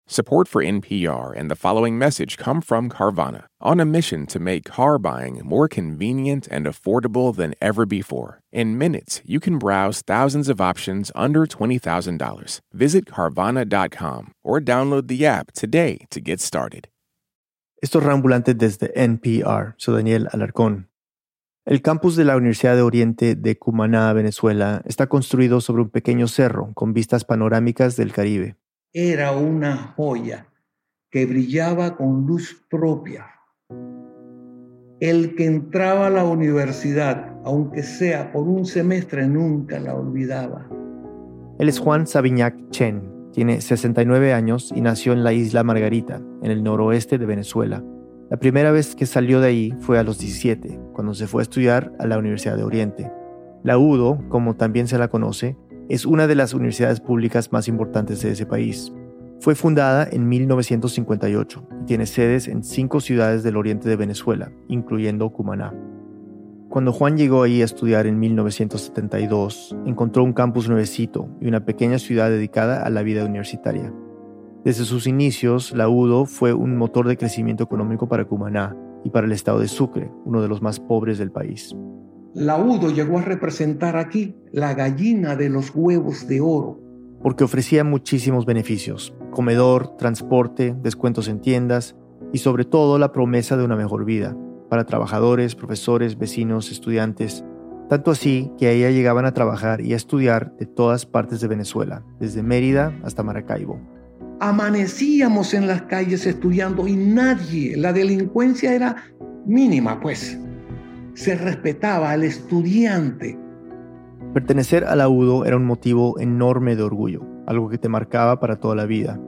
Support for NPR and the following message come from Carvana, on a mission to make car buying more convenient and affordable than ever before. In minutes, you can browse thousands of options under $20,000. Visit Carvana.com or download the app today to get started. Esto es Reambulante desde NPR. Soy Daniel Alarcón. El campus de la Universidad de Oriente de Cumaná, Venezuela, está construido sobre un pequeño cerro con vistas panorámicas del Caribe. Era una joya que brillaba con luz propia. El que entraba a la universidad, aunque sea por un semestre, nunca la olvidaba. Él es Juan Sabiñac Chen, tiene 69 años y nació en la isla Margarita, en el noroeste de Venezuela. La primera vez que salió de ahí fue a los 17, cuando se fue a estudiar a la Universidad de Oriente. La UDO, como también se la conoce, es una de las universidades públicas más importantes de ese país. Fue fundada en 1958 y tiene sedes en 5 ciudades del oriente de Venezuela, incluyendo Cumaná. Cuando Juan llegó ahí a estudiar en 1972, encontró un campus nuevecito y una pequeña ciudad dedicada a la vida universitaria. Desde sus inicios, la UDO fue un motor de crecimiento económico para Cumaná y para el estado de Sucre, uno de los más pobres del país. La UDO llegó a representar aquí la gallina de los huevos de oro. Porque ofrecía muchísimos beneficios: comedor, transporte, descuentos en tiendas y sobre todo la promesa de una mejor vida para trabajadores, profesores, vecinos, estudiantes. Tanto así que a ella llegaban a trabajar y a estudiar de todas partes de Venezuela, desde Mérida hasta Maracaibo. Amanecíamos en las calles estudiando y la delincuencia era mínima, pues. Se respetaba al estudiante. Pertenecer a la UDO era un motivo enorme de orgullo, algo que te marcaba para toda la vida.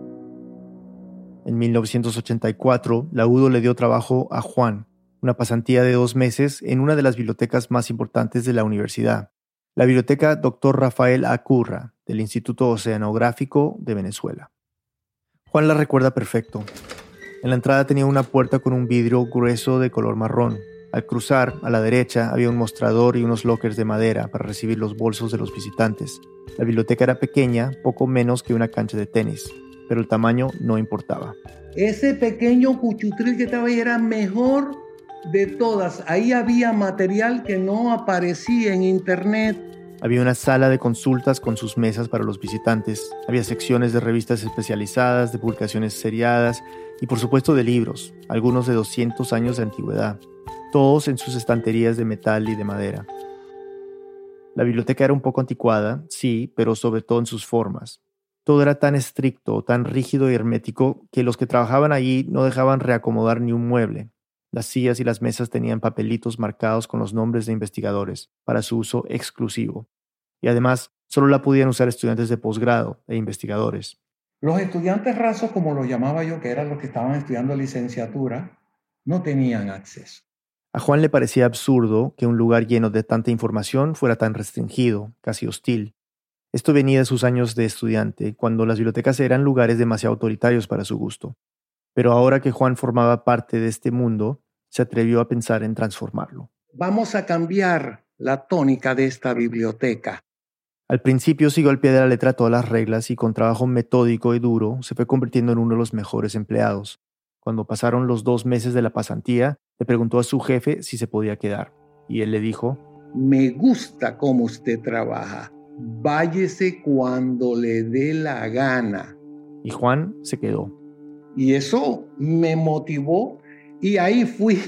En 1984, la UDO le dio trabajo a Juan, una pasantía de 2 meses en una de las bibliotecas más importantes de la universidad, la Biblioteca Dr. Rafael A. Curra, del Instituto Oceanográfico de Venezuela. Juan la recuerda perfecto. En la entrada tenía una puerta con un vidrio grueso de color marrón. Al cruzar, a la derecha, había un mostrador y unos lockers de madera para recibir los bolsos de los visitantes. La biblioteca era pequeña, poco menos que una cancha de tenis, pero el tamaño no importaba. Ese pequeño cuchutril que estaba ahí era mejor de todas. Ahí había material que no aparecía en internet. Había una sala de consultas con sus mesas para los visitantes. Había secciones de revistas especializadas, de publicaciones seriadas y por supuesto de libros, algunos de 200 años de antigüedad, todos en sus estanterías de metal y de madera. La biblioteca era un poco anticuada, sí, pero sobre todo en sus formas. Todo era tan estricto, tan rígido y hermético que los que trabajaban allí no dejaban reacomodar ni un mueble. Las sillas y las mesas tenían papelitos marcados con los nombres de investigadores para su uso exclusivo. Y además, solo la podían usar estudiantes de posgrado e investigadores. Los estudiantes rasos, como los llamaba yo, que eran los que estaban estudiando licenciatura, no tenían acceso. A Juan le parecía absurdo que un lugar lleno de tanta información fuera tan restringido, casi hostil. Esto venía de sus años de estudiante, cuando las bibliotecas eran lugares demasiado autoritarios para su gusto. Pero ahora que Juan formaba parte de este mundo, se atrevió a pensar en transformarlo. Vamos a cambiar la tónica de esta biblioteca. Al principio siguió al pie de la letra todas las reglas y con trabajo metódico y duro se fue convirtiendo en uno de los mejores empleados. Cuando pasaron los 2 meses de la pasantía, le preguntó a su jefe si se podía quedar. Y él le dijo: me gusta cómo usted trabaja. Váyese cuando le dé la gana. Y Juan se quedó. Y eso me motivó y ahí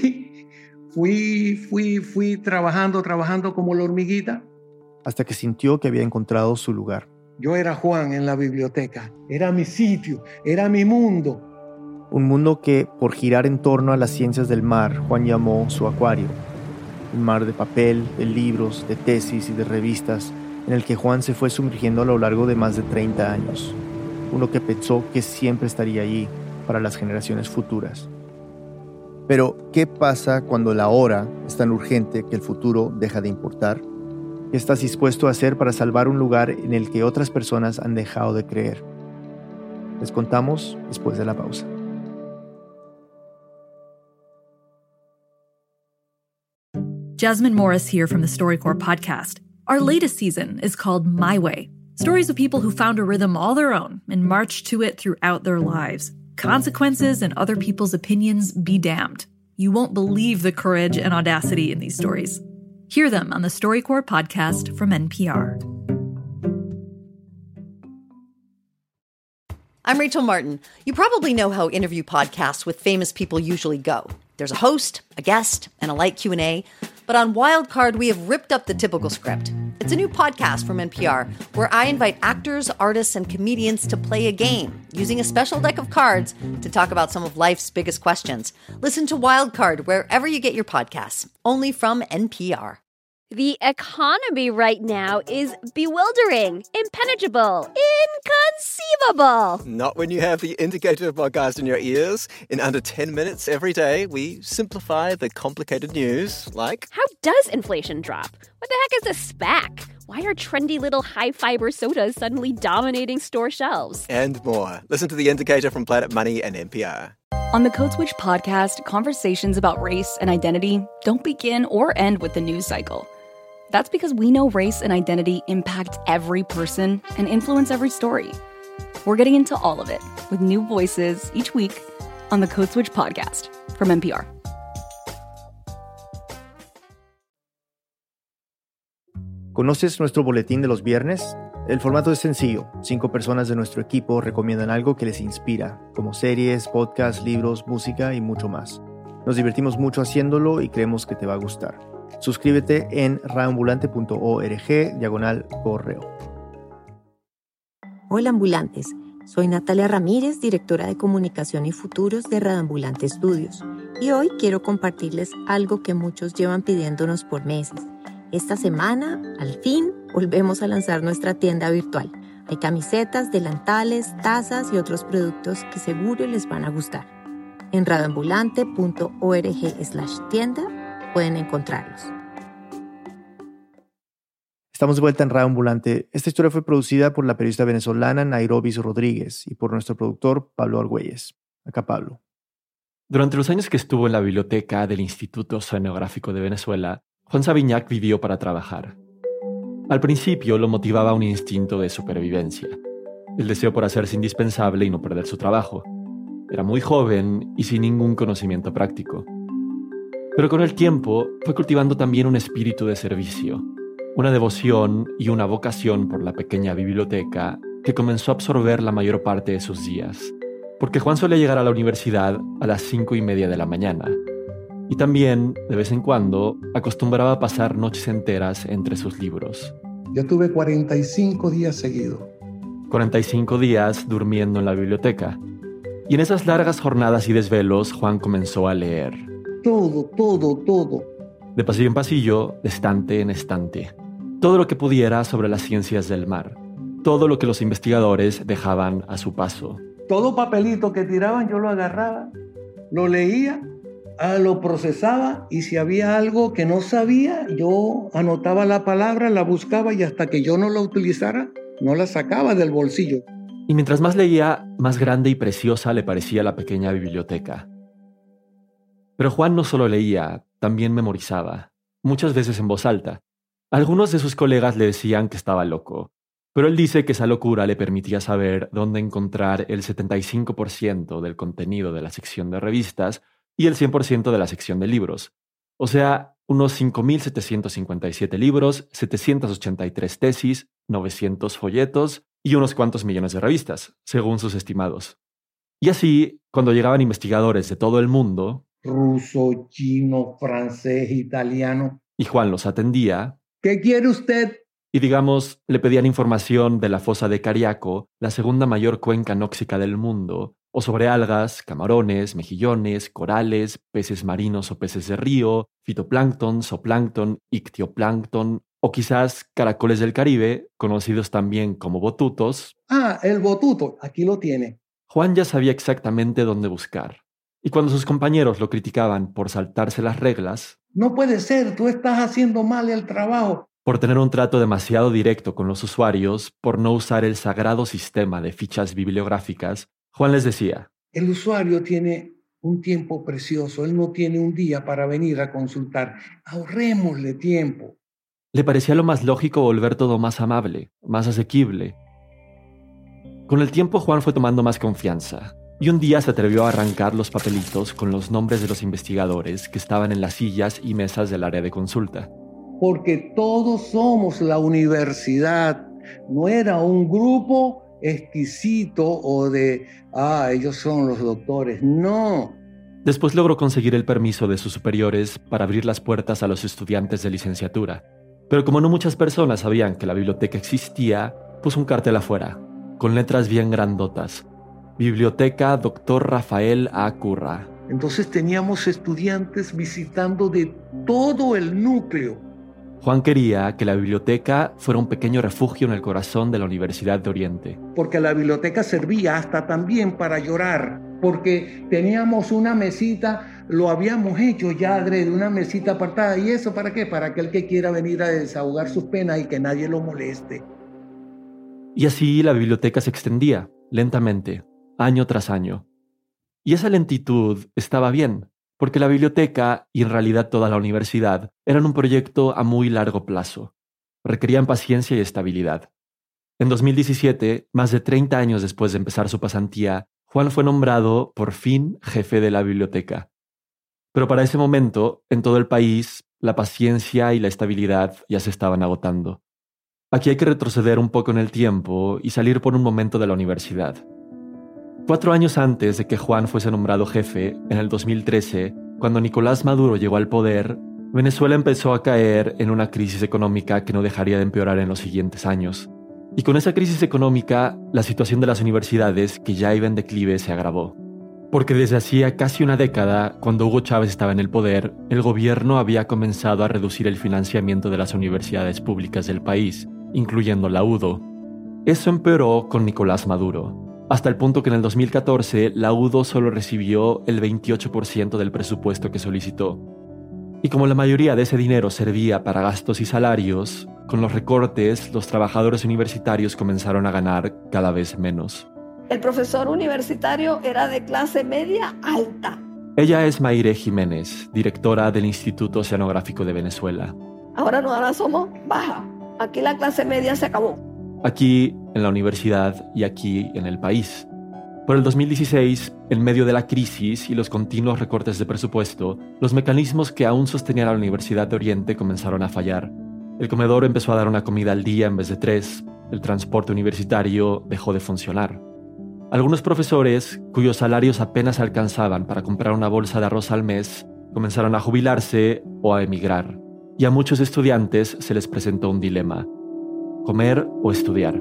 fui trabajando como la hormiguita. Hasta que sintió que había encontrado su lugar. Yo era Juan en la biblioteca. Era mi sitio, era mi mundo. Un mundo que, por girar en torno a las ciencias del mar, Juan llamó su acuario. Un mar de papel, de libros, de tesis y de revistas, en el que Juan se fue sumergiendo a lo largo de más de 30 años. Uno que pensó que siempre estaría allí para las generaciones futuras. Pero, ¿qué pasa cuando la hora es tan urgente que el futuro deja de importar? ¿Qué estás dispuesto a hacer para salvar un lugar en el que otras personas han dejado de creer? Les contamos después de la pausa. Jasmine Morris here from the StoryCorps podcast. Our latest season is called My Way. Stories of people who found a rhythm all their own and marched to it throughout their lives. Consequences and other people's opinions be damned. You won't believe the courage and audacity in these stories. Hear them on the StoryCorps podcast from NPR. I'm Rachel Martin. You probably know how interview podcasts with famous people usually go. There's a host, a guest, and a light Q&A. But on Wildcard, we have ripped up the typical script. It's a new podcast from NPR where I invite actors, artists, and comedians to play a game using a special deck of cards to talk about some of life's biggest questions. Listen to Wildcard wherever you get your podcasts, only from NPR. The economy right now is bewildering, impenetrable, inconceivable. Not when you have the Indicator podcast in your ears. In under 10 minutes every day, we simplify the complicated news, like... How does inflation drop? What the heck is a SPAC? Why are trendy little high-fiber sodas suddenly dominating store shelves? And more. Listen to the Indicator from Planet Money and NPR. On the Code Switch podcast, conversations about race and identity don't begin or end with the news cycle. That's because we know race and identity impact every person and influence every story. We're getting into all of it with new voices each week on the Code Switch podcast from NPR. ¿Conoces nuestro boletín de los viernes? El formato es sencillo. 5 personas de nuestro equipo recomiendan algo que les inspira, como series, podcasts, libros, música y mucho más. Nos divertimos mucho haciéndolo y creemos que te va a gustar. Suscríbete en radioambulante.org/correo. Hola ambulantes, soy Natalia Ramírez, directora de Comunicación y Futuros de Radioambulante Estudios, y hoy quiero compartirles algo que muchos llevan pidiéndonos por meses. Esta semana, al fin, volvemos a lanzar nuestra tienda virtual. Hay camisetas, delantales, tazas y otros productos que seguro les van a gustar. En radioambulante.org/tienda pueden encontrarlos. Estamos de vuelta en Radio Ambulante. Esta historia fue producida por la periodista venezolana Nairobi Rodríguez y por nuestro productor Pablo Argüelles. Acá Pablo. Durante los años que estuvo en la biblioteca del Instituto Oceanográfico de Venezuela, Juan Sabiñac vivió para trabajar. Al principio lo motivaba un instinto de supervivencia, el deseo por hacerse indispensable y no perder su trabajo. Era muy joven y sin ningún conocimiento práctico. Pero con el tiempo fue cultivando también un espíritu de servicio, una devoción y una vocación por la pequeña biblioteca que comenzó a absorber la mayor parte de sus días, porque Juan solía llegar a la universidad a las 5:30 de la mañana, y también, de vez en cuando, acostumbraba a pasar noches enteras entre sus libros. Yo tuve 45 días seguidos. 45 días durmiendo en la biblioteca. Y en esas largas jornadas y desvelos, Juan comenzó a leer. Todo. De pasillo en pasillo, de estante en estante. Todo lo que pudiera sobre las ciencias del mar. Todo lo que los investigadores dejaban a su paso. Todo papelito que tiraban yo lo agarraba, lo leía, lo procesaba y si había algo que no sabía, yo anotaba la palabra, la buscaba y hasta que yo no la utilizara, no la sacaba del bolsillo. Y mientras más leía, más grande y preciosa le parecía la pequeña biblioteca. Pero Juan no solo leía, también memorizaba, muchas veces en voz alta. Algunos de sus colegas le decían que estaba loco, pero él dice que esa locura le permitía saber dónde encontrar el 75% del contenido de la sección de revistas y el 100% de la sección de libros. O sea, unos 5.757 libros, 783 tesis, 900 folletos y unos cuantos millones de revistas, según sus estimados. Y así, cuando llegaban investigadores de todo el mundo, ruso, chino, francés, italiano, y Juan los atendía, ¿qué quiere usted? Y digamos, le pedían información de la fosa de Cariaco, la segunda mayor cuenca anóxica del mundo, o sobre algas, camarones, mejillones, corales, peces marinos o peces de río, fitoplancton, zooplancton, ictioplancton, o quizás caracoles del Caribe, conocidos también como botutos. Ah, el botuto, aquí lo tiene. Juan ya sabía exactamente dónde buscar. Y cuando sus compañeros lo criticaban por saltarse las reglas, no puede ser, tú estás haciendo mal el trabajo. Por tener un trato demasiado directo con los usuarios, por no usar el sagrado sistema de fichas bibliográficas, Juan les decía: el usuario tiene un tiempo precioso, él no tiene un día para venir a consultar. Ahorrémosle tiempo. Le parecía lo más lógico volver todo más amable, más asequible. Con el tiempo Juan fue tomando más confianza, y un día se atrevió a arrancar los papelitos con los nombres de los investigadores que estaban en las sillas y mesas del área de consulta. Porque todos somos la universidad, no era un grupo exquisito o de, ellos son los doctores, no. Después logró conseguir el permiso de sus superiores para abrir las puertas a los estudiantes de licenciatura. Pero como no muchas personas sabían que la biblioteca existía, puso un cartel afuera, con letras bien grandotas. Biblioteca Dr. Rafael A. Curra. Entonces teníamos estudiantes visitando de todo el núcleo. Juan quería que la biblioteca fuera un pequeño refugio en el corazón de la Universidad de Oriente. Porque la biblioteca servía hasta también para llorar, porque teníamos una mesita, lo habíamos hecho ya de una mesita apartada. ¿Y eso para qué? Para aquel que quiera venir a desahogar sus penas y que nadie lo moleste. Y así la biblioteca se extendía, lentamente, año tras año. Y esa lentitud estaba bien, porque la biblioteca, y en realidad toda la universidad, eran un proyecto a muy largo plazo. Requerían paciencia y estabilidad. En 2017, más de 30 años después de empezar su pasantía, Juan fue nombrado, por fin, jefe de la biblioteca. Pero para ese momento, en todo el país, la paciencia y la estabilidad ya se estaban agotando. Aquí hay que retroceder un poco en el tiempo y salir por un momento de la universidad. 4 años antes de que Juan fuese nombrado jefe, en el 2013, cuando Nicolás Maduro llegó al poder, Venezuela empezó a caer en una crisis económica que no dejaría de empeorar en los siguientes años. Y con esa crisis económica, la situación de las universidades, que ya iba en declive, se agravó. Porque desde hacía casi una década, cuando Hugo Chávez estaba en el poder, el gobierno había comenzado a reducir el financiamiento de las universidades públicas del país, incluyendo la UDO. Eso empeoró con Nicolás Maduro, hasta el punto que en el 2014 la UDO solo recibió el 28% del presupuesto que solicitó. Y como la mayoría de ese dinero servía para gastos y salarios, con los recortes los trabajadores universitarios comenzaron a ganar cada vez menos. El profesor universitario era de clase media alta. Ella es Mayre Jiménez, directora del Instituto Oceanográfico de Venezuela. Ahora somos baja. Aquí la clase media se acabó. Aquí, en la universidad y aquí, en el país. Por el 2016, en medio de la crisis y los continuos recortes de presupuesto, los mecanismos que aún sostenían a la Universidad de Oriente comenzaron a fallar. El comedor empezó a dar una comida al día en vez de 3, el transporte universitario dejó de funcionar. Algunos profesores, cuyos salarios apenas alcanzaban para comprar una bolsa de arroz al mes, comenzaron a jubilarse o a emigrar. Y a muchos estudiantes se les presentó un dilema: comer o estudiar.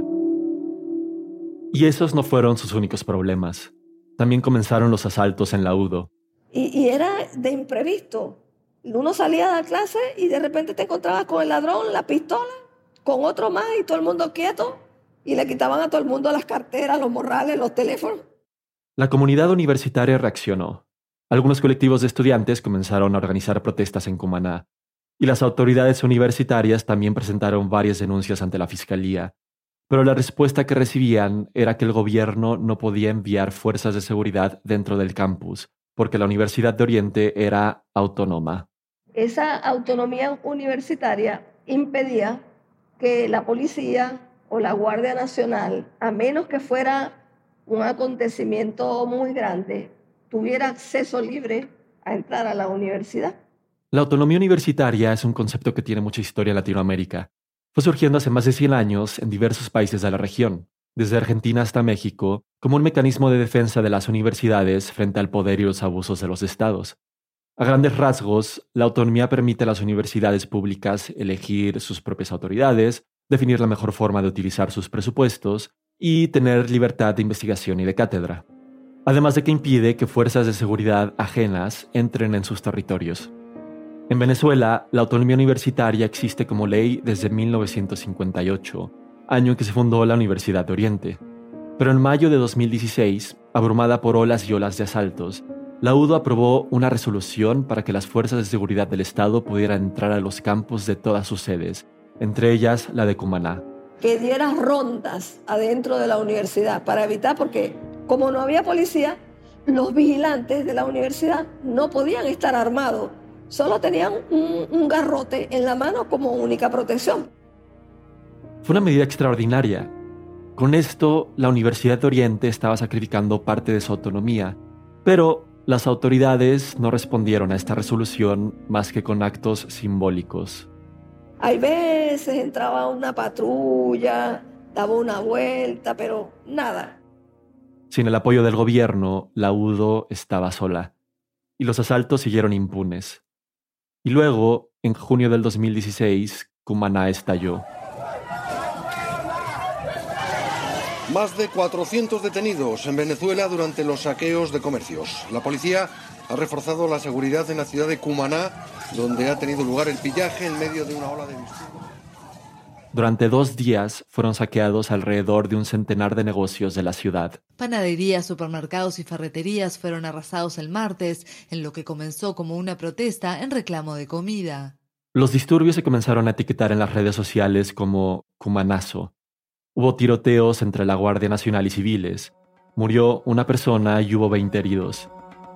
Y esos no fueron sus únicos problemas. También comenzaron los asaltos en la UDO. Y era de imprevisto. Uno salía de la clase y de repente te encontrabas con el ladrón, la pistola, con otro más y todo el mundo quieto. Y le quitaban a todo el mundo las carteras, los morrales, los teléfonos. La comunidad universitaria reaccionó. Algunos colectivos de estudiantes comenzaron a organizar protestas en Cumaná. Y las autoridades universitarias también presentaron varias denuncias ante la fiscalía. Pero la respuesta que recibían era que el gobierno no podía enviar fuerzas de seguridad dentro del campus, porque la Universidad de Oriente era autónoma. Esa autonomía universitaria impedía que la policía o la Guardia Nacional, a menos que fuera un acontecimiento muy grande, tuviera acceso libre a entrar a la universidad. La autonomía universitaria es un concepto que tiene mucha historia en Latinoamérica. Fue surgiendo hace más de 100 años en diversos países de la región, desde Argentina hasta México, como un mecanismo de defensa de las universidades frente al poder y los abusos de los estados. A grandes rasgos, la autonomía permite a las universidades públicas elegir sus propias autoridades, definir la mejor forma de utilizar sus presupuestos y tener libertad de investigación y de cátedra. Además de que impide que fuerzas de seguridad ajenas entren en sus territorios. En Venezuela, la autonomía universitaria existe como ley desde 1958, año en que se fundó la Universidad de Oriente. Pero en mayo de 2016, abrumada por olas y olas de asaltos, la UDO aprobó una resolución para que las fuerzas de seguridad del Estado pudieran entrar a los campus de todas sus sedes, entre ellas la de Cumaná. Que diera rondas adentro de la universidad para evitar, porque como no había policía, los vigilantes de la universidad no podían estar armados. Solo tenían un garrote en la mano como única protección. Fue una medida extraordinaria. Con esto, la Universidad de Oriente estaba sacrificando parte de su autonomía, pero las autoridades no respondieron a esta resolución más que con actos simbólicos. Hay veces entraba una patrulla, daba una vuelta, pero nada. Sin el apoyo del gobierno, la UDO estaba sola, y los asaltos siguieron impunes. Y luego, en junio del 2016, Cumaná estalló. Más de 400 detenidos en Venezuela durante los saqueos de comercios. La policía ha reforzado la seguridad en la ciudad de Cumaná, donde ha tenido lugar el pillaje en medio de una ola de disturbios. Durante 2 días fueron saqueados alrededor de un centenar de negocios de la ciudad. Panaderías, supermercados y ferreterías fueron arrasados el martes, en lo que comenzó como una protesta en reclamo de comida. Los disturbios se comenzaron a etiquetar en las redes sociales como Cumanazo. Hubo tiroteos entre la Guardia Nacional y civiles. Murió una persona y hubo 20 heridos.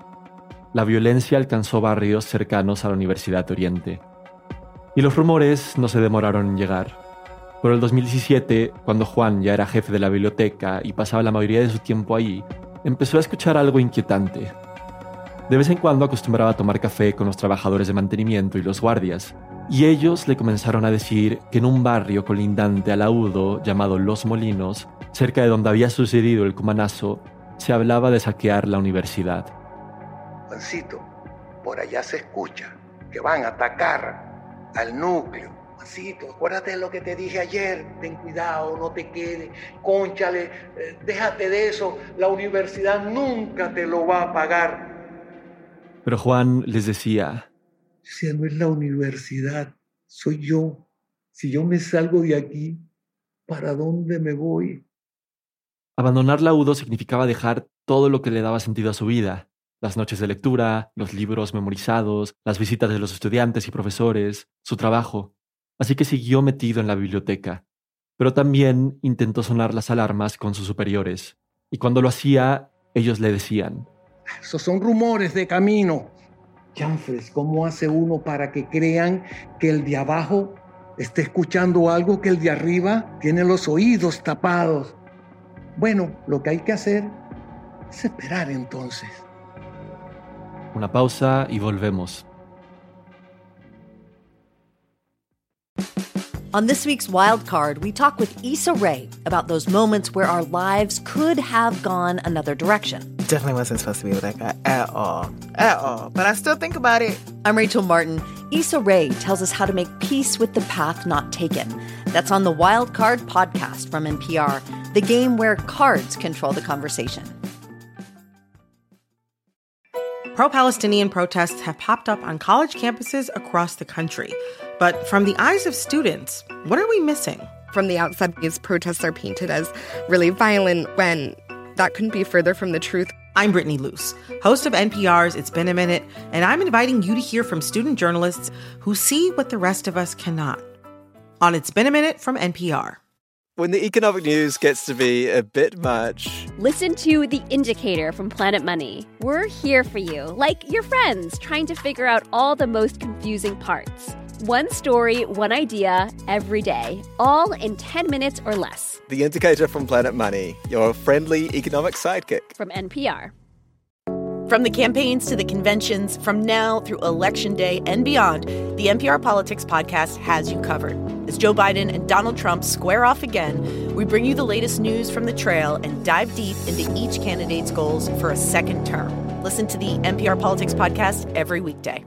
La violencia alcanzó barrios cercanos a la Universidad de Oriente. Y los rumores no se demoraron en llegar. Por el 2017, cuando Juan ya era jefe de la biblioteca y pasaba la mayoría de su tiempo ahí, empezó a escuchar algo inquietante. De vez en cuando acostumbraba a tomar café con los trabajadores de mantenimiento y los guardias, y ellos le comenzaron a decir que en un barrio colindante a la UDO llamado Los Molinos, cerca de donde había sucedido el Cumanazo, se hablaba de saquear la universidad. Juancito, por allá se escucha que van a atacar al núcleo. Juancito, acuérdate de lo que te dije ayer, ten cuidado, no te quedes, cónchale, déjate de eso, la universidad nunca te lo va a pagar. Pero Juan les decía: Si no es la universidad, soy yo. Si yo me salgo de aquí, ¿para dónde me voy? Abandonar la UDO significaba dejar todo lo que le daba sentido a su vida. Las noches de lectura, los libros memorizados, las visitas de los estudiantes y profesores, su trabajo. Así que siguió metido en la biblioteca. Pero también intentó sonar las alarmas con sus superiores. Y cuando lo hacía, ellos le decían: Esos son rumores de camino. Chanfres, ¿cómo hace uno para que crean que el de abajo está escuchando algo que el de arriba tiene los oídos tapados? Bueno, lo que hay que hacer es esperar entonces. Una pausa y volvemos. On this week's Wild Card, we talk with Issa Rae about those moments where our lives could have gone another direction. Definitely wasn't supposed to be with that guy at all. At all. But I still think about it. I'm Rachel Martin. Issa Rae tells us how to make peace with the path not taken. That's on the Wild Card podcast from NPR, the game where cards control the conversation. Pro-Palestinian protests have popped up on college campuses across the country. But from the eyes of students, what are we missing? From the outside, these protests are painted as really violent when that couldn't be further from the truth. I'm Brittany Luce, host of NPR's It's Been a Minute, and I'm inviting you to hear from student journalists who see what the rest of us cannot. On It's Been a Minute from NPR. When the economic news gets to be a bit much, listen to The Indicator from Planet Money. We're here for you, like your friends, trying to figure out all the most confusing parts. One story, one idea, every day, all in 10 minutes or less. The Indicator from Planet Money, your friendly economic sidekick. From NPR. From the campaigns to the conventions, from now through Election Day and beyond, the NPR Politics Podcast has you covered. As Joe Biden and Donald Trump square off again, we bring you the latest news from the trail and dive deep into each candidate's goals for a second term. Listen to the NPR Politics Podcast every weekday.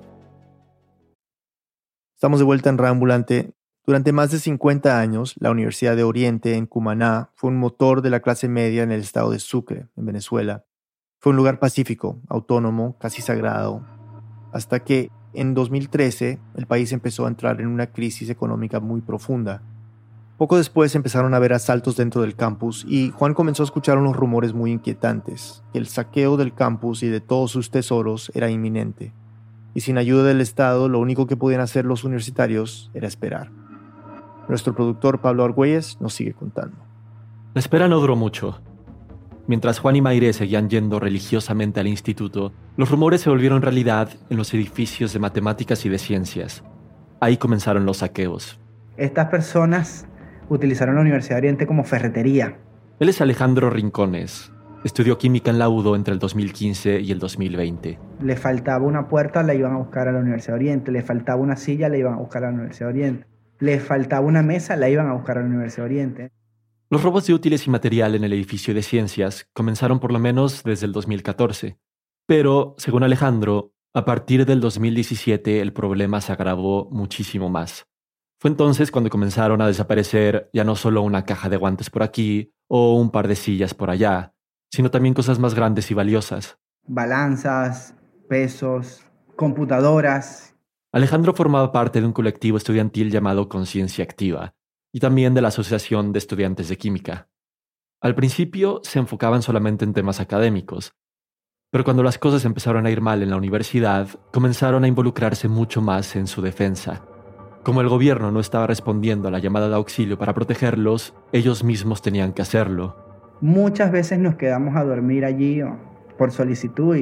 Estamos de vuelta en Rambulante. Durante más de 50 años, la Universidad de Oriente en Cumaná fue un motor de la clase media en el estado de Sucre, en Venezuela. Fue un lugar pacífico, autónomo, casi sagrado, hasta que en 2013 el país empezó a entrar en una crisis económica muy profunda. Poco después empezaron a haber asaltos dentro del campus y Juan comenzó a escuchar unos rumores muy inquietantes, que el saqueo del campus y de todos sus tesoros era inminente. Y sin ayuda del Estado, lo único que podían hacer los universitarios era esperar. Nuestro productor Pablo Argüelles nos sigue contando. La espera no duró mucho. Mientras Juan y Mayre seguían yendo religiosamente al instituto, los rumores se volvieron realidad en los edificios de matemáticas y de ciencias. Ahí comenzaron los saqueos. Estas personas utilizaron la Universidad de Oriente como ferretería. Él es Alejandro Rincones. Estudió química en la UDO entre el 2015 y el 2020. Le faltaba una puerta, la iban a buscar a la Universidad de Oriente. Le faltaba una silla, la iban a buscar a la Universidad de Oriente. Le faltaba una mesa, la iban a buscar a la Universidad de Oriente. Los robos de útiles y material en el edificio de ciencias comenzaron por lo menos desde el 2014. Pero, según Alejandro, a partir del 2017 el problema se agravó muchísimo más. Fue entonces cuando comenzaron a desaparecer ya no solo una caja de guantes por aquí o un par de sillas por allá, sino también cosas más grandes y valiosas. Balanzas, pesos, computadoras. Alejandro formaba parte de un colectivo estudiantil llamado Conciencia Activa, y también de la Asociación de Estudiantes de Química. Al principio se enfocaban solamente en temas académicos, pero cuando las cosas empezaron a ir mal en la universidad, comenzaron a involucrarse mucho más en su defensa. Como el gobierno no estaba respondiendo a la llamada de auxilio para protegerlos, ellos mismos tenían que hacerlo. Muchas veces nos quedamos a dormir allí por solicitud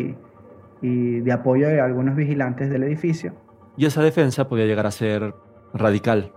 y de apoyo de algunos vigilantes del edificio. Y esa defensa podía llegar a ser radical.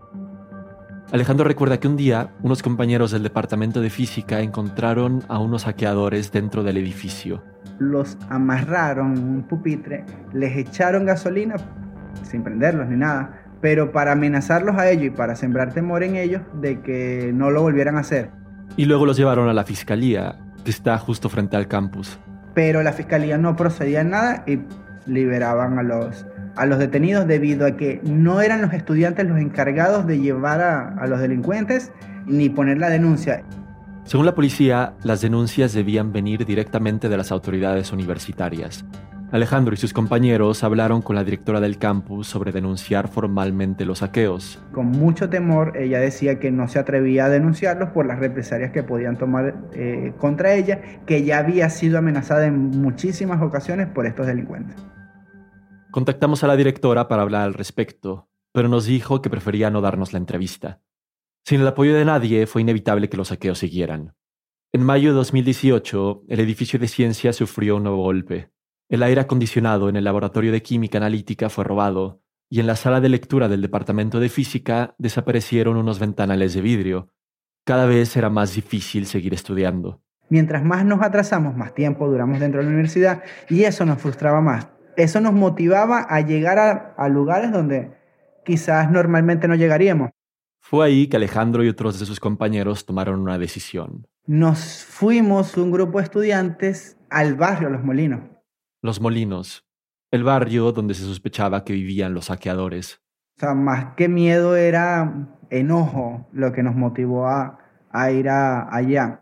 Alejandro recuerda que un día unos compañeros del departamento de física encontraron a unos saqueadores dentro del edificio. Los amarraron en un pupitre, les echaron gasolina, sin prenderlos ni nada, pero para amenazarlos a ellos y para sembrar temor en ellos de que no lo volvieran a hacer. Y luego los llevaron a la fiscalía, que está justo frente al campus. Pero la fiscalía no procedía en nada y liberaban a los detenidos debido a que no eran los estudiantes los encargados de llevar a los delincuentes ni poner la denuncia. Según la policía, las denuncias debían venir directamente de las autoridades universitarias. Alejandro y sus compañeros hablaron con la directora del campus sobre denunciar formalmente los saqueos. Con mucho temor, ella decía que no se atrevía a denunciarlos por las represalias que podían tomar contra ella, que ya había sido amenazada en muchísimas ocasiones por estos delincuentes. Contactamos a la directora para hablar al respecto, pero nos dijo que prefería no darnos la entrevista. Sin el apoyo de nadie, fue inevitable que los saqueos siguieran. En mayo de 2018, el edificio de ciencias sufrió un nuevo golpe. El aire acondicionado en el laboratorio de química analítica fue robado, y en la sala de lectura del departamento de física desaparecieron unos ventanales de vidrio. Cada vez era más difícil seguir estudiando. Mientras más nos atrasamos, más tiempo duramos dentro de la universidad, y eso nos frustraba más. Eso nos motivaba a llegar a lugares donde quizás normalmente no llegaríamos. Fue ahí que Alejandro y otros de sus compañeros tomaron una decisión. Nos fuimos, un grupo de estudiantes, al barrio Los Molinos. Los Molinos, el barrio donde se sospechaba que vivían los saqueadores. O sea, más que miedo era enojo lo que nos motivó a ir allá.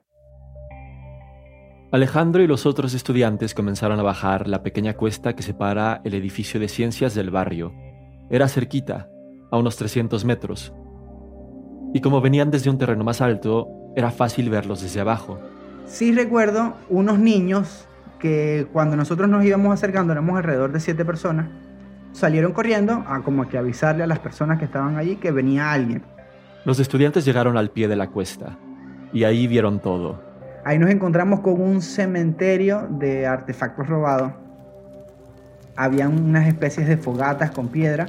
Alejandro y los otros estudiantes comenzaron a bajar la pequeña cuesta que separa el edificio de ciencias del barrio. Era cerquita, a unos 300 metros. Y como venían desde un terreno más alto, era fácil verlos desde abajo. Sí recuerdo unos niños que cuando nosotros nos íbamos acercando, éramos alrededor de 7 personas, salieron corriendo a como que avisarle a las personas que estaban allí que venía alguien. Los estudiantes llegaron al pie de la cuesta y ahí vieron todo. Ahí nos encontramos con un cementerio de artefactos robados. Habían unas especies de fogatas con piedra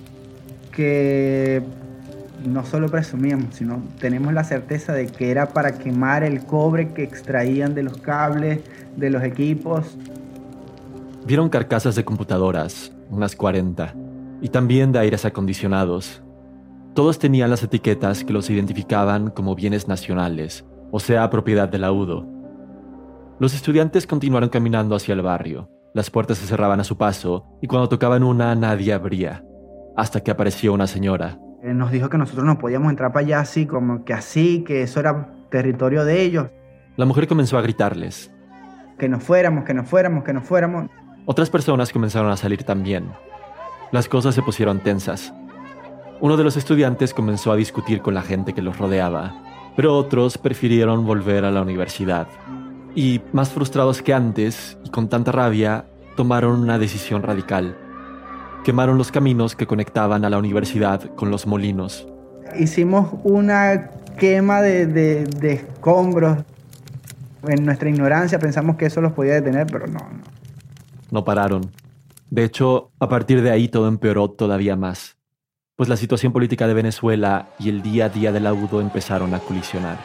que no solo presumíamos, sino tenemos la certeza de que era para quemar el cobre que extraían de los cables, de los equipos. Vieron carcasas de computadoras, unas 40, y también de aires acondicionados. Todos tenían las etiquetas que los identificaban como bienes nacionales, o sea, propiedad de la UDO. Los estudiantes continuaron caminando hacia el barrio. Las puertas se cerraban a su paso, y cuando tocaban una, nadie abría, hasta que apareció una señora. Nos dijo que nosotros no podíamos entrar para allá así, que eso era territorio de ellos. La mujer comenzó a gritarles. Que nos fuéramos. Otras personas comenzaron a salir también. Las cosas se pusieron tensas. Uno de los estudiantes comenzó a discutir con la gente que los rodeaba, pero otros prefirieron volver a la universidad. Y, más frustrados que antes, y con tanta rabia, tomaron una decisión radical. Quemaron los caminos que conectaban a la universidad con los molinos. Hicimos una quema de escombros. en nuestra ignorancia pensamos que eso los podía detener, pero no. No pararon. De hecho, a partir de ahí todo empeoró todavía más, pues la situación política de Venezuela y el día a día de la UDO empezaron a colisionar.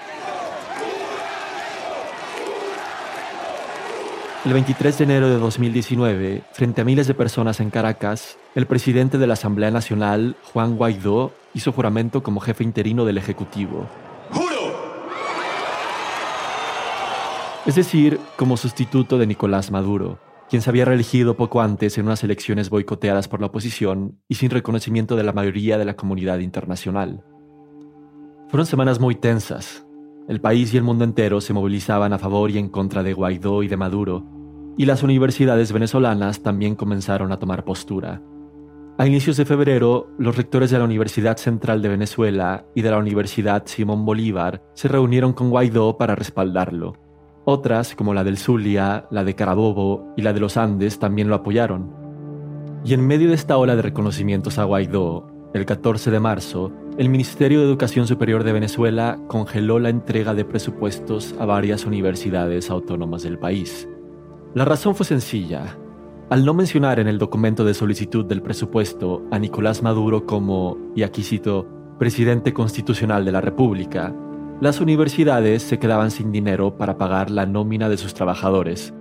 El 23 de enero de 2019, frente a miles de personas en Caracas, el presidente de la Asamblea Nacional, Juan Guaidó, hizo juramento como jefe interino del Ejecutivo. ¡Juro! Es decir, como sustituto de Nicolás Maduro, quien se había reelegido poco antes en unas elecciones boicoteadas por la oposición y sin reconocimiento de la mayoría de la comunidad internacional. Fueron semanas muy tensas. El país y el mundo entero se movilizaban a favor y en contra de Guaidó y de Maduro, y las universidades venezolanas también comenzaron a tomar postura. A inicios de febrero, los rectores de la Universidad Central de Venezuela y de la Universidad Simón Bolívar se reunieron con Guaidó para respaldarlo. Otras, como la del Zulia, la de Carabobo y la de los Andes, también lo apoyaron. Y en medio de esta ola de reconocimientos a Guaidó, el 14 de marzo, el Ministerio de Educación Superior de Venezuela congeló la entrega de presupuestos a varias universidades autónomas del país. La razón fue sencilla. Al no mencionar en el documento de solicitud del presupuesto a Nicolás Maduro como, y aquí cito, presidente constitucional de la República, las universidades se quedaban sin dinero para pagar la nómina de sus trabajadores.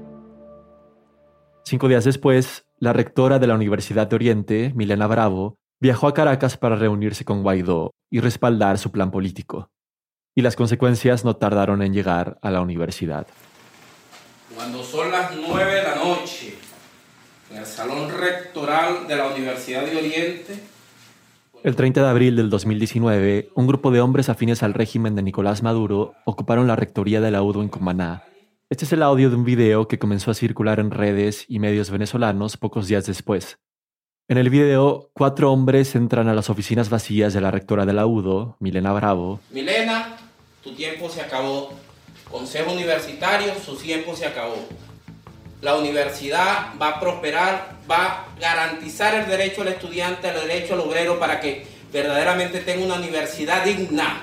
5 días después, la rectora de la Universidad de Oriente, Milena Bravo, viajó a Caracas para reunirse con Guaidó y respaldar su plan político. Y las consecuencias no tardaron en llegar a la universidad. Cuando son las 9 de la noche, en el salón rectoral de la Universidad de Oriente... El 30 de abril del 2019, un grupo de hombres afines al régimen de Nicolás Maduro ocuparon la rectoría de la UDO en Cumaná. Este es el audio de un video que comenzó a circular en redes y medios venezolanos pocos días después. En el video, 4 hombres entran a las oficinas vacías de la rectora de la UDO, Milena Bravo. Milena, tu tiempo se acabó. Consejo Universitario, su tiempo se acabó. La universidad va a prosperar, va a garantizar el derecho al estudiante, el derecho al obrero para que verdaderamente tenga una universidad digna.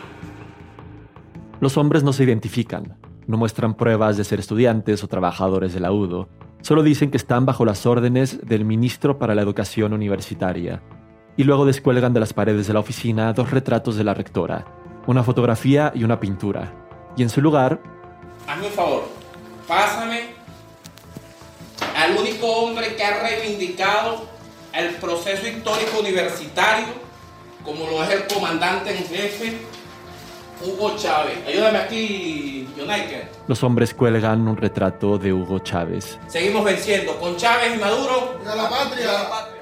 Los hombres no se identifican, no muestran pruebas de ser estudiantes o trabajadores de la UDO. Solo dicen que están bajo las órdenes del ministro para la educación universitaria. Y luego descuelgan de las paredes de la oficina 2 retratos de la rectora, una fotografía y una pintura. Y en su lugar... Hazme un favor, pásame al único hombre que ha reivindicado el proceso histórico universitario, como lo es el comandante en jefe, Hugo Chávez. Ayúdame aquí, United. Los hombres cuelgan un retrato de Hugo Chávez. Seguimos venciendo con Chávez y Maduro. ¡Viva la patria! ¡Viva la patria!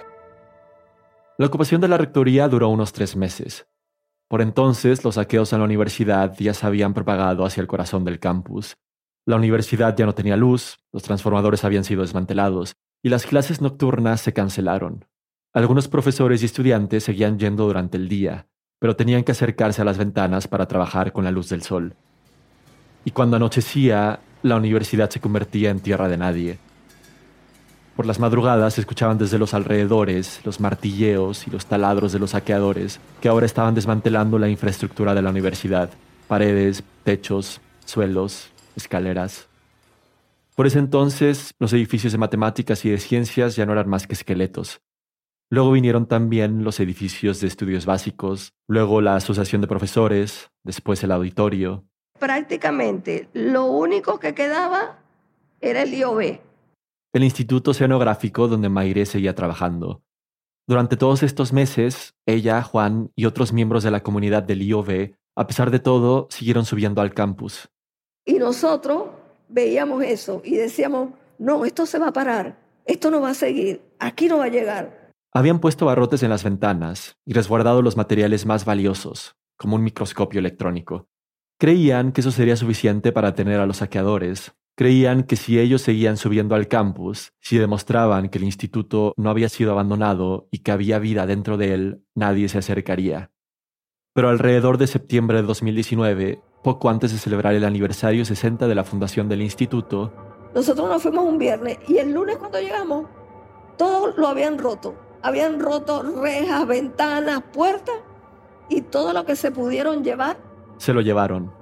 La ocupación de la rectoría duró unos 3 meses. Por entonces, los saqueos en la universidad ya se habían propagado hacia el corazón del campus. La universidad ya no tenía luz, los transformadores habían sido desmantelados y las clases nocturnas se cancelaron. Algunos profesores y estudiantes seguían yendo durante el día, pero tenían que acercarse a las ventanas para trabajar con la luz del sol. Y cuando anochecía, la universidad se convertía en tierra de nadie. Por las madrugadas se escuchaban desde los alrededores los martilleos y los taladros de los saqueadores que ahora estaban desmantelando la infraestructura de la universidad, paredes, techos, suelos, escaleras. Por ese entonces, los edificios de matemáticas y de ciencias ya no eran más que esqueletos. Luego vinieron también los edificios de estudios básicos, luego la asociación de profesores, después el auditorio. Prácticamente lo único que quedaba era el IOB. El Instituto Oceanográfico donde Mayre seguía trabajando. Durante todos estos meses, ella, Juan y otros miembros de la comunidad del IOB, a pesar de todo, siguieron subiendo al campus. Y nosotros veíamos eso y decíamos, no, esto se va a parar, esto no va a seguir, aquí no va a llegar. Habían puesto barrotes en las ventanas y resguardado los materiales más valiosos, como un microscopio electrónico. Creían que eso sería suficiente para detener a los saqueadores. Creían que si ellos seguían subiendo al campus, si demostraban que el instituto no había sido abandonado y que había vida dentro de él, nadie se acercaría. Pero alrededor de septiembre de 2019, poco antes de celebrar el aniversario 60 de la fundación del instituto, nosotros nos fuimos un viernes y el lunes cuando llegamos, todo lo habían roto. Habían roto rejas, ventanas, puertas y todo lo que se pudieron llevar. Se lo llevaron.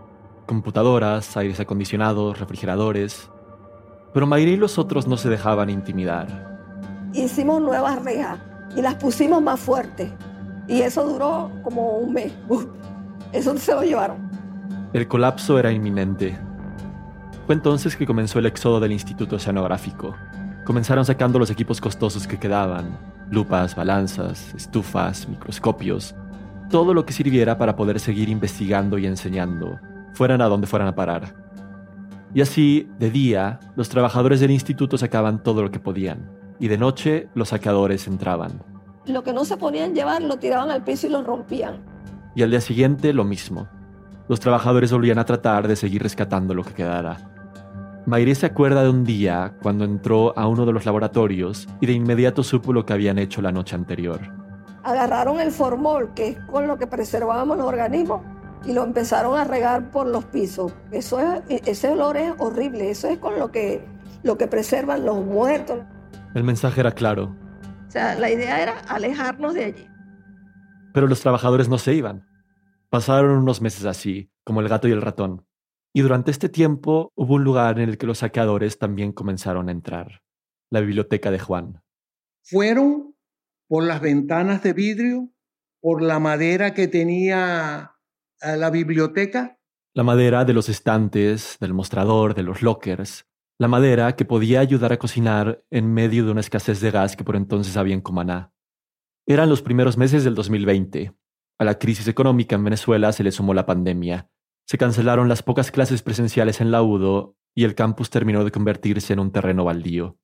computadoras, aires acondicionados, refrigeradores. Pero Mayre y los otros no se dejaban intimidar. Hicimos nuevas rejas y las pusimos más fuertes. Y eso duró como un mes. Eso se lo llevaron. El colapso era inminente. Fue entonces que comenzó el éxodo del Instituto Oceanográfico. Comenzaron sacando los equipos costosos que quedaban: lupas, balanzas, estufas, microscopios, todo lo que sirviera para poder seguir investigando y enseñando, fueran a donde fueran a parar. Y así, de día, los trabajadores del instituto sacaban todo lo que podían, y de noche los saqueadores entraban. Lo que no se podían llevar lo tiraban al piso y lo rompían. Y al día siguiente lo mismo. Los trabajadores volvían a tratar de seguir rescatando lo que quedara. Mayre se acuerda de un día cuando entró a uno de los laboratorios y de inmediato supo lo que habían hecho la noche anterior. Agarraron el formol, que es con lo que preservábamos los organismos, y lo empezaron a regar por los pisos. Ese olor es horrible, eso es con lo que preservan los muertos. El mensaje era claro. O sea, la idea era alejarnos de allí. Pero los trabajadores no se iban. Pasaron unos meses así, como el gato y el ratón. Y durante este tiempo hubo un lugar en el que los saqueadores también comenzaron a entrar: la biblioteca de Juan. Fueron por las ventanas de vidrio, por la madera que tenía la biblioteca. La madera de los estantes, del mostrador, de los lockers. La madera que podía ayudar a cocinar en medio de una escasez de gas que por entonces había en Cumaná. Eran los primeros meses del 2020. A la crisis económica en Venezuela se le sumó la pandemia. Se cancelaron las pocas clases presenciales en la UDO y el campus terminó de convertirse en un terreno baldío.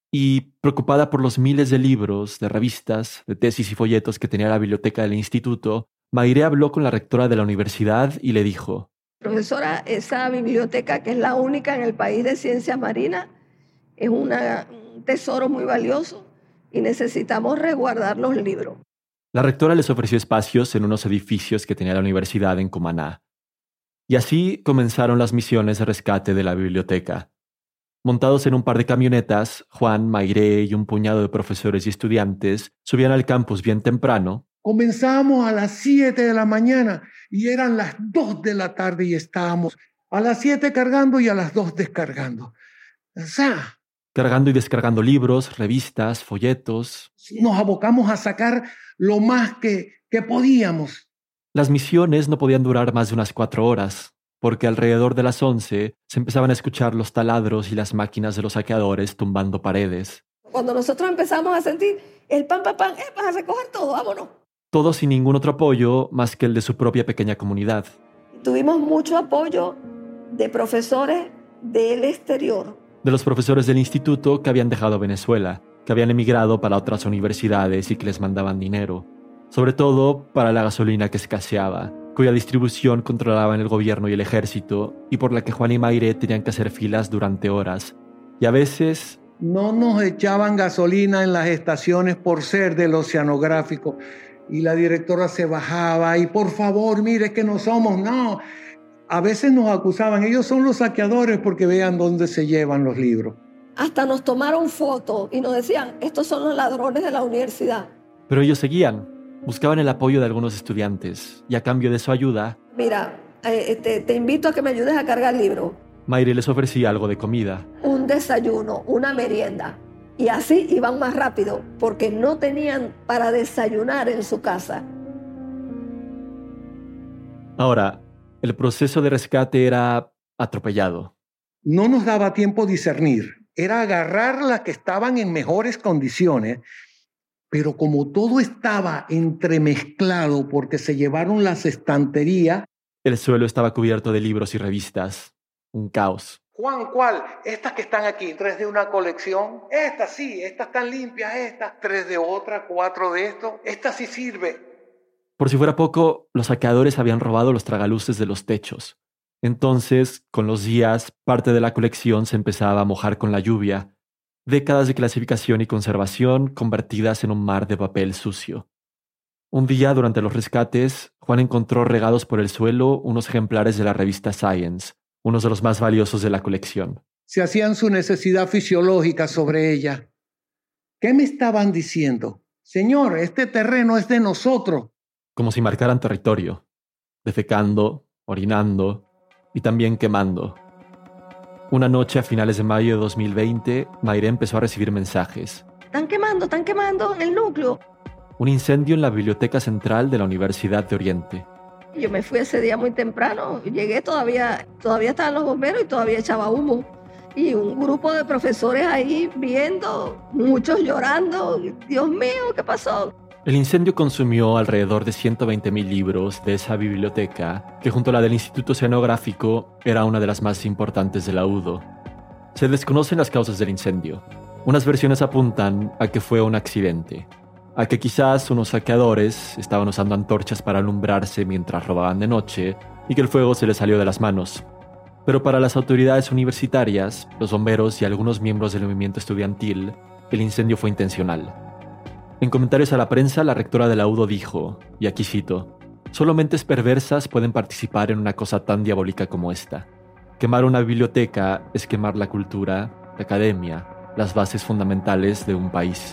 Y, preocupada por los miles de libros, de revistas, de tesis y folletos que tenía la biblioteca del instituto, Mayre habló con la rectora de la universidad y le dijo: Profesora, esa biblioteca, que es la única en el país de ciencias marinas, es un tesoro muy valioso y necesitamos resguardar los libros. La rectora les ofreció espacios en unos edificios que tenía la universidad en Cumaná. Y así comenzaron las misiones de rescate de la biblioteca. Montados en un par de camionetas, Juan, Mayre y un puñado de profesores y estudiantes subían al campus bien temprano. Comenzamos a las 7 de la mañana y eran las 2 de la tarde y estábamos a las 7 cargando y a las 2 descargando. O sea, cargando y descargando libros, revistas, folletos. Nos abocamos a sacar lo más que podíamos. Las misiones no podían durar más de unas 4 horas, porque alrededor de las 11 se empezaban a escuchar los taladros y las máquinas de los saqueadores tumbando paredes. Cuando nosotros empezamos a sentir el pan, vas a recoger todo, vámonos. Todo sin ningún otro apoyo más que el de su propia pequeña comunidad. Tuvimos mucho apoyo de profesores del exterior. De los profesores del instituto que habían dejado Venezuela, que habían emigrado para otras universidades y que les mandaban dinero. Sobre todo para la gasolina que escaseaba, cuya distribución controlaban el gobierno y el ejército, y por la que Juan y Mayre tenían que hacer filas durante horas. Y a veces... no nos echaban gasolina en las estaciones por ser del oceanográfico. Y la directora se bajaba y por favor, mire que no somos, no. A veces nos acusaban, ellos son los saqueadores porque vean dónde se llevan los libros. Hasta nos tomaron fotos y nos decían, estos son los ladrones de la universidad. Pero ellos seguían, buscaban el apoyo de algunos estudiantes y a cambio de su ayuda... Mira, te invito a que me ayudes a cargar libros. Mayre les ofrecía algo de comida. Un desayuno, una merienda. Y así iban más rápido, porque no tenían para desayunar en su casa. Ahora, el proceso de rescate era atropellado. No nos daba tiempo discernir. Era agarrar las que estaban en mejores condiciones, pero como todo estaba entremezclado porque se llevaron las estanterías... El suelo estaba cubierto de libros y revistas. Un caos. Juan, ¿cuál? Estas que están aquí, 3 de una colección. Estas sí, estas están limpias, estas. 3 de otra, 4 de esto. Esta sí sirve. Por si fuera poco, los saqueadores habían robado los tragaluces de los techos. Entonces, con los días, parte de la colección se empezaba a mojar con la lluvia. Décadas de clasificación y conservación convertidas en un mar de papel sucio. Un día, durante los rescates, Juan encontró regados por el suelo unos ejemplares de la revista Science, unos de los más valiosos de la colección. Se hacían su necesidad fisiológica sobre ella. ¿Qué me estaban diciendo? Señor, este terreno es de nosotros. Como si marcaran territorio, defecando, orinando, y también quemando. Una noche a finales de mayo de 2020, Mayre empezó a recibir mensajes. Están quemando en el núcleo. Un incendio en la biblioteca central de la Universidad de Oriente. Yo me fui ese día muy temprano, llegué todavía estaban los bomberos y todavía echaba humo. Y un grupo de profesores ahí viendo, muchos llorando. Dios mío, ¿qué pasó? El incendio consumió alrededor de 120,000 libros de esa biblioteca, que junto a la del Instituto Oceanográfico era una de las más importantes de la UDO. Se desconocen las causas del incendio. Unas versiones apuntan a que fue un accidente, a que quizás unos saqueadores estaban usando antorchas para alumbrarse mientras robaban de noche y que el fuego se les salió de las manos. Pero para las autoridades universitarias, los bomberos y algunos miembros del movimiento estudiantil, el incendio fue intencional. En comentarios a la prensa, la rectora de la UDO dijo, y aquí cito, «Solo mentes perversas pueden participar en una cosa tan diabólica como esta. Quemar una biblioteca es quemar la cultura, la academia, las bases fundamentales de un país».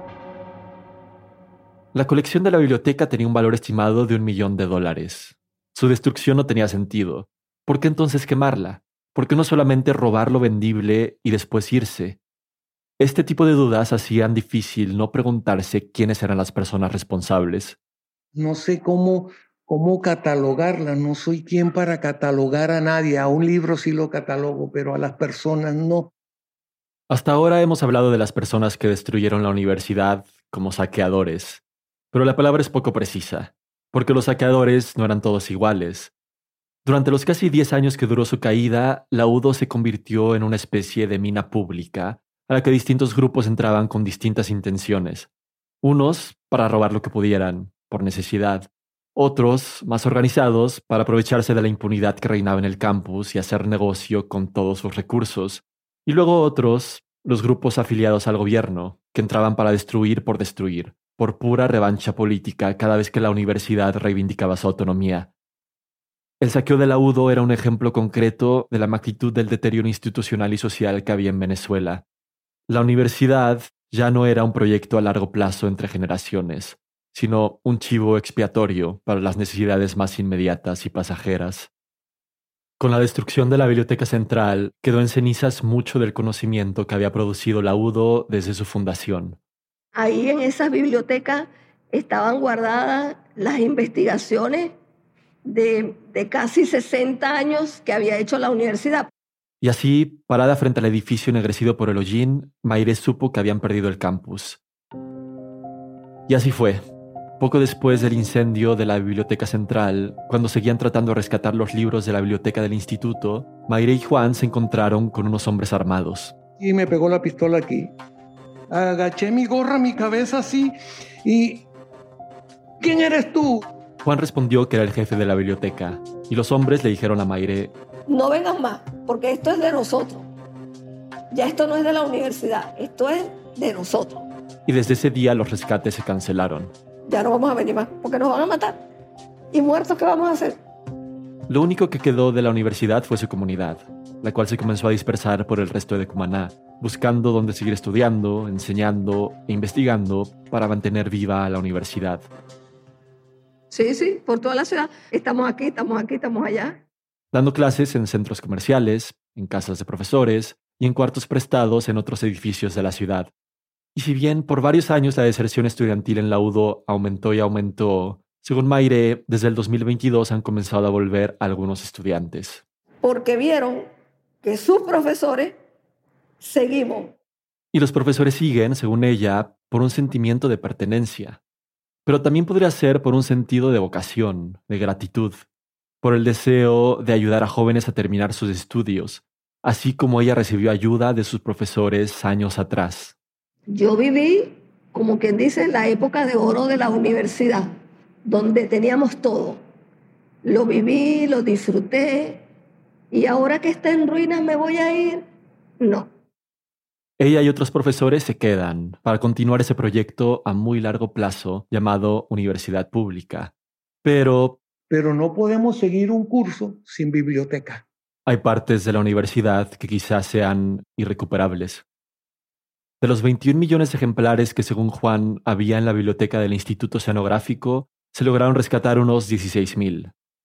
La colección de la biblioteca tenía un valor estimado de $1 millón. Su destrucción no tenía sentido. ¿Por qué entonces quemarla? ¿Por qué no solamente robar lo vendible y después irse? Este tipo de dudas hacían difícil no preguntarse quiénes eran las personas responsables. No sé cómo catalogarla, no soy quien para catalogar a nadie. A un libro sí lo catalogo, pero a las personas no. Hasta ahora hemos hablado de las personas que destruyeron la universidad como saqueadores, pero la palabra es poco precisa, porque los saqueadores no eran todos iguales. Durante los casi 10 años que duró su caída, la UDO se convirtió en una especie de mina pública, a la que distintos grupos entraban con distintas intenciones. Unos para robar lo que pudieran, por necesidad. Otros, más organizados, para aprovecharse de la impunidad que reinaba en el campus y hacer negocio con todos sus recursos. Y luego otros, los grupos afiliados al gobierno, que entraban para destruir, por pura revancha política cada vez que la universidad reivindicaba su autonomía. El saqueo de la UDO era un ejemplo concreto de la magnitud del deterioro institucional y social que había en Venezuela. La universidad ya no era un proyecto a largo plazo entre generaciones, sino un chivo expiatorio para las necesidades más inmediatas y pasajeras. Con la destrucción de la biblioteca central, quedó en cenizas mucho del conocimiento que había producido la UDO desde su fundación. Ahí en esa biblioteca estaban guardadas las investigaciones de casi 60 años que había hecho la universidad. Y así, parada frente al edificio ennegrecido por el hollín, Mayre supo que habían perdido el campus. Y así fue. Poco después del incendio de la biblioteca central, cuando seguían tratando de rescatar los libros de la biblioteca del instituto, Mayre y Juan se encontraron con unos hombres armados. Y me pegó la pistola aquí. Agaché mi gorra, mi cabeza así y... ¿Quién eres tú? Juan respondió que era el jefe de la biblioteca, y los hombres le dijeron a Mayre: no vengan más, porque esto es de nosotros. Ya esto no es de la universidad, esto es de nosotros. Y desde ese día los rescates se cancelaron. Ya no vamos a venir más, porque nos van a matar. ¿Y muertos qué vamos a hacer? Lo único que quedó de la universidad fue su comunidad, la cual se comenzó a dispersar por el resto de Cumaná, buscando dónde seguir estudiando, enseñando e investigando para mantener viva a la universidad. Sí, por toda la ciudad. Estamos aquí, estamos allá. Dando clases en centros comerciales, en casas de profesores y en cuartos prestados en otros edificios de la ciudad. Y si bien por varios años la deserción estudiantil en la UDO aumentó, según Mayre, desde el 2022 han comenzado a volver algunos estudiantes. Porque vieron que sus profesores seguimos. Y los profesores siguen, según ella, por un sentimiento de pertenencia. Pero también podría ser por un sentido de vocación, de gratitud, por el deseo de ayudar a jóvenes a terminar sus estudios, así como ella recibió ayuda de sus profesores años atrás. Yo viví, como quien dice, la época de oro de la universidad, donde teníamos todo. Lo viví, lo disfruté, y ahora que está en ruinas me voy a ir. No. Ella y otros profesores se quedan para continuar ese proyecto a muy largo plazo llamado Universidad Pública. Pero no podemos seguir un curso sin biblioteca. Hay partes de la universidad que quizás sean irrecuperables. De los 21 millones de ejemplares que según Juan había en la biblioteca del Instituto Oceanográfico, se lograron rescatar unos 16,000.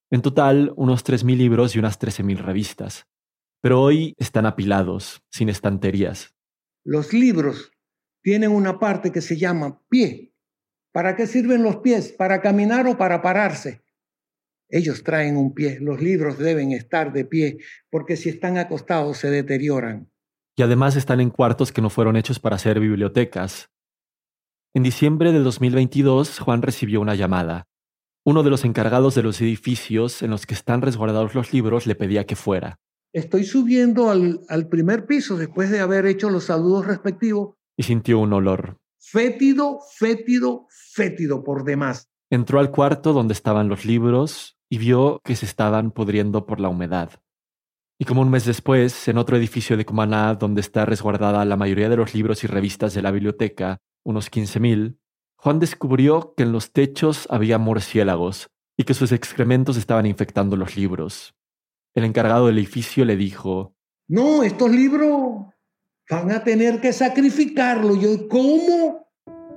En total, unos 3.000 libros y unas 13.000 revistas. Pero hoy están apilados, sin estanterías. Los libros tienen una parte que se llama pie. ¿Para qué sirven los pies? ¿Para caminar o para pararse? Ellos traen un pie. Los libros deben estar de pie, porque si están acostados se deterioran. Y además están en cuartos que no fueron hechos para ser bibliotecas. En diciembre del 2022, Juan recibió una llamada. Uno de los encargados de los edificios en los que están resguardados los libros le pedía que fuera. Estoy subiendo al primer piso después de haber hecho los saludos respectivos. Y sintió un olor. Fétido, fétido, fétido por demás. Entró al cuarto donde estaban los libros y vio que se estaban pudriendo por la humedad. Y como un mes después, en otro edificio de Cumaná, donde está resguardada la mayoría de los libros y revistas de la biblioteca, unos 15.000, Juan descubrió que en los techos había murciélagos y que sus excrementos estaban infectando los libros. El encargado del edificio le dijo: no, estos libros van a tener que sacrificarlos. Yo, ¿cómo?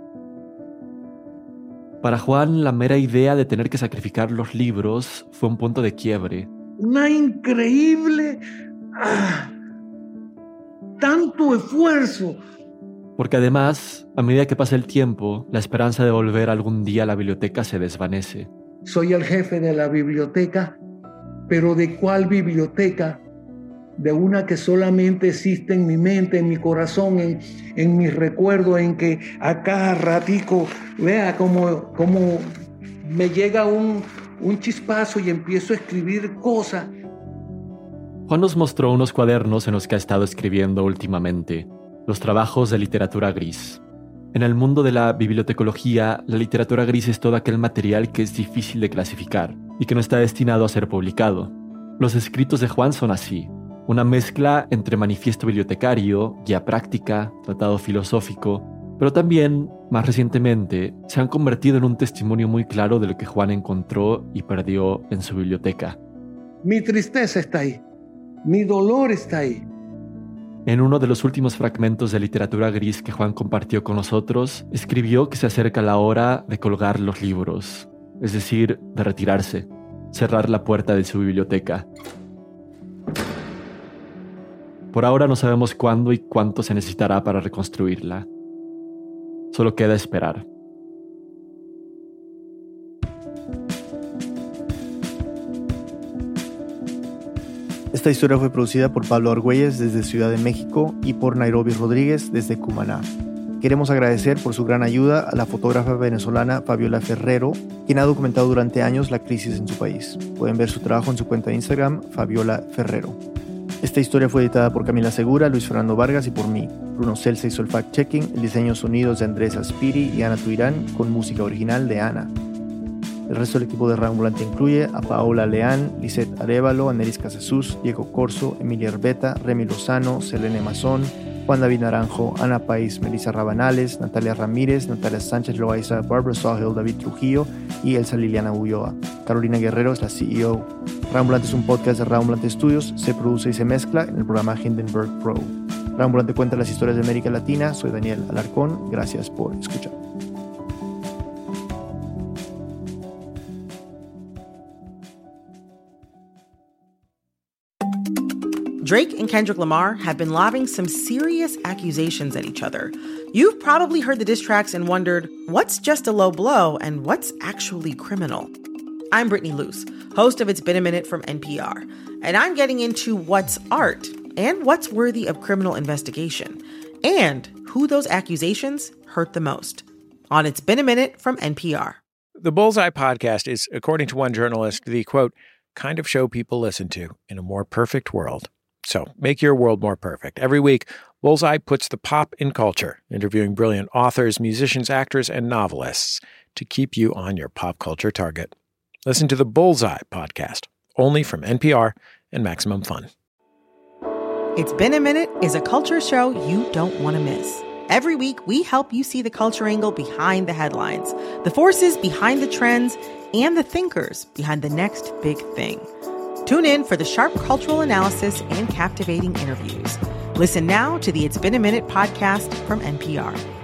Para Juan, la mera idea de tener que sacrificar los libros fue un punto de quiebre. Una increíble... tanto esfuerzo. Porque además, a medida que pasa el tiempo, la esperanza de volver algún día a la biblioteca se desvanece. Soy el jefe de la biblioteca, pero ¿de cuál biblioteca? De una que solamente existe en mi mente, en mi corazón, en mis recuerdos, en que a cada ratico, vea como me llega un chispazo y empiezo a escribir cosas. Juan nos mostró unos cuadernos en los que ha estado escribiendo últimamente, los trabajos de literatura gris. En el mundo de la bibliotecología, la literatura gris es todo aquel material que es difícil de clasificar y que no está destinado a ser publicado. Los escritos de Juan son así: una mezcla entre manifiesto bibliotecario, guía práctica, tratado filosófico, pero también, más recientemente, se han convertido en un testimonio muy claro de lo que Juan encontró y perdió en su biblioteca. Mi tristeza está ahí, mi dolor está ahí. En uno de los últimos fragmentos de literatura gris que Juan compartió con nosotros, escribió que se acerca la hora de colgar los libros, es decir, de retirarse, cerrar la puerta de su biblioteca. Por ahora no sabemos cuándo y cuánto se necesitará para reconstruirla. Solo queda esperar. Esta historia fue producida por Pablo Argüelles desde Ciudad de México y por Nairobi Rodríguez desde Cumaná. Queremos agradecer por su gran ayuda a la fotógrafa venezolana Fabiola Ferrero, quien ha documentado durante años la crisis en su país. Pueden ver su trabajo en su cuenta de Instagram, Fabiola Ferrero. Esta historia fue editada por Camila Segura, Luis Fernando Vargas y por mí. Bruno Celsa hizo el fact-checking, el diseño de sonidos de Andrés Aspiri y Ana Tuirán, con música original de Ana. El resto del equipo de Radioambulante incluye a Paola Leán, Lisette Arévalo, Anelis Casasus, Diego Corso, Emilia Herbeta, Remy Lozano, Selene Mazón, Juan David Naranjo, Ana País, Melissa Rabanales, Natalia Ramírez, Natalia Sánchez Loaiza, Barbara Sawhill, David Trujillo y Elsa Liliana Ulloa. Carolina Guerrero es la CEO. Radioambulante es un podcast de Radioambulante Studios, se produce y se mezcla en el programa Hindenburg Pro. Radioambulante cuenta las historias de América Latina. Soy Daniel Alarcón, gracias por escuchar. Drake and Kendrick Lamar have been lobbing some serious accusations at each other. You've probably heard the diss tracks and wondered, what's just a low blow and what's actually criminal? I'm Brittany Luce, host of It's Been a Minute from NPR, and I'm getting into what's art and what's worthy of criminal investigation, and who those accusations hurt the most. On It's Been a Minute from NPR. The Bullseye podcast is, according to one journalist, the, quote, kind of show people listen to in a more perfect world. So make your world more perfect. Every week, Bullseye puts the pop in culture, interviewing brilliant authors, musicians, actors, and novelists to keep you on your pop culture target. Listen to the Bullseye podcast, only from NPR and Maximum Fun. It's Been a Minute is a culture show you don't want to miss. Every week, we help you see the culture angle behind the headlines, the forces behind the trends, and the thinkers behind the next big thing. Tune in for the sharp cultural analysis and captivating interviews. Listen now to the It's Been a Minute podcast from NPR.